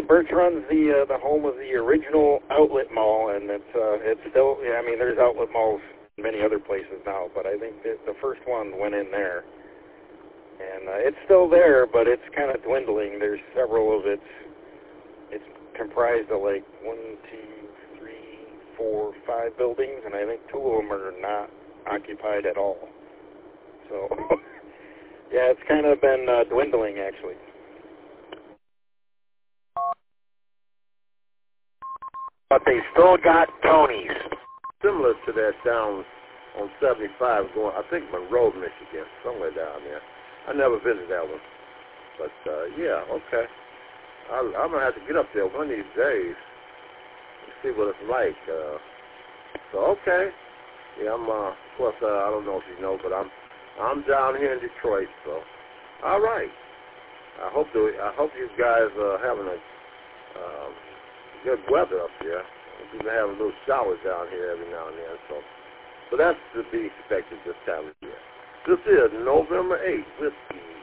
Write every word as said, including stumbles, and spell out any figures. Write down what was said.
Birch Run's the uh, the home of the original outlet mall, and it's uh, it's still. Yeah, I mean, there's outlet malls in many other places now, but I think that the first one went in there, and uh, it's still there, but it's kind of dwindling. There's several of its. It's comprised of like one, two, three, four, five buildings, and I think two of them are not occupied at all. So, yeah, it's kind of been uh, dwindling actually. But they still got Tony's. Similar to that down on seventy-five going, I think Monroe, Michigan, somewhere down there. I never visited that one. But, uh, yeah, okay. I, I'm going to have to get up there one of these days and see what it's like. Uh, so, okay. Yeah, I'm, uh, of course, uh, I don't know if you know, but I'm I'm down here in Detroit, so, all right. I hope the, I hope you guys are having a um, good weather up here. We've been having little showers down here every now and then, so, so that's to be expected this time of year. This is November eighth, Whiskey